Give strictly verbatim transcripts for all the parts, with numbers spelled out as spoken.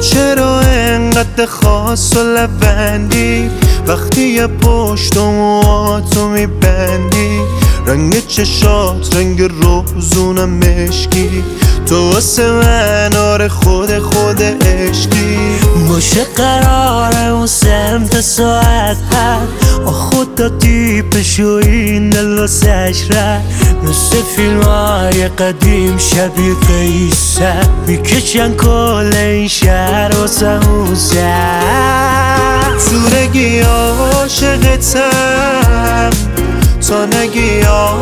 چرا انقدر خاص و لبندی وقتی یه پشت و موهاتو میبندی؟ رنگ چشات رنگ روزونم مشکی، تو واسه من آره خود خود عشقی. باشه قراره اون سمت ساعت هر خدا دیپشو این دل واسش رد مثل فیلم های قدیم شبیه قیصر میکشن کل این شهر واسه اون سر. تو نگی عاشقتم، تا نگی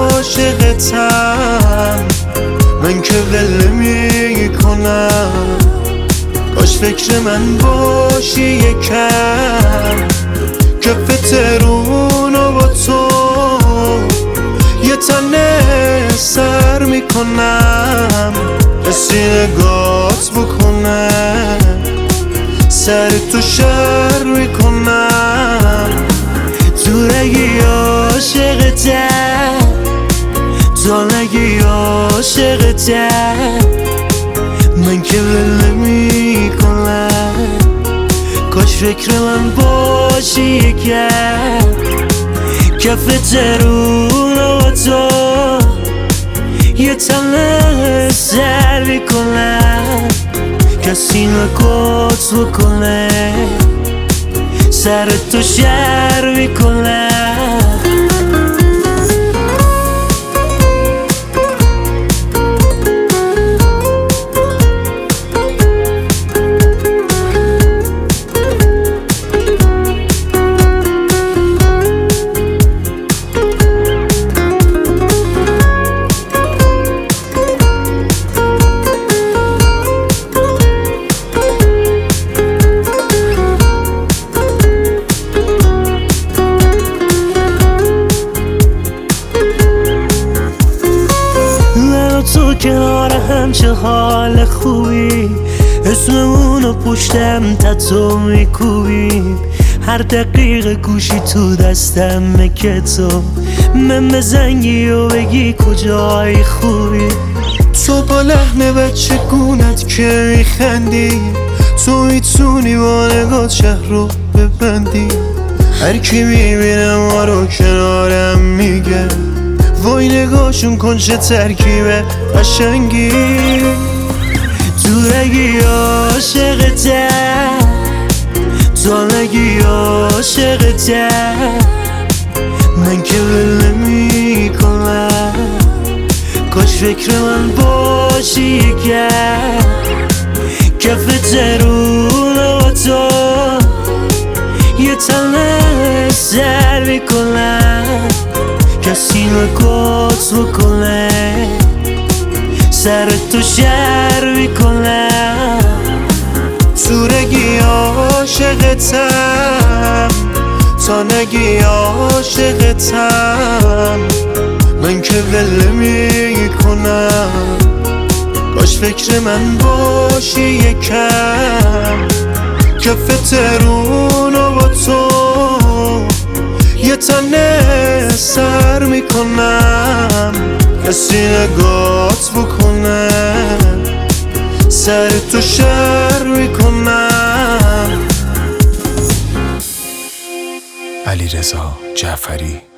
عاشقتم، من که ول میکنم. کاش فکر من باشی یکم، کف ترونو با تو یه تنه سر میکنم. کسی نگات بکنه سر تو شر میکنم. تو نگی عاشقتم، تو نگی عاشقتم، من که ول میکنم. کاش فکر من باشی یکم، کف ترون و تو یه تنه سر میکنم. کسی نگات بکنه سر تو شر میکنم. تو کنار هم چه حال خوبی، اسممونو پشتم تتو میکوبیم. هر دقیقه گوشی تو دستم که تو من بزنگی و بگی کجای خوبی. تو با لحن بچه گونت که میخندی، تو میتونی با نگات شهر رو ببندی. هر کی میبینه ما رو کنارم میگه وای نگاشون کن چه ترکیب قشنگی. تو نگی عاشقتم، تو نگی عاشقتم، من که ول میکنم. کاش فکر من باشی یکم، کف ترون و تو یه تنه سر میکنم. کسی نگات بکنه سر تو شر میکنم. تو نگی عاشقتم، تا نگی عاشقتم، من که ول میکنم. کاش فکر من باشی یکم، کف ترونو با تو یه تنه سر میکنم. کسی نگات بکنه سر تو شر میکنم. علیرضا جعفری.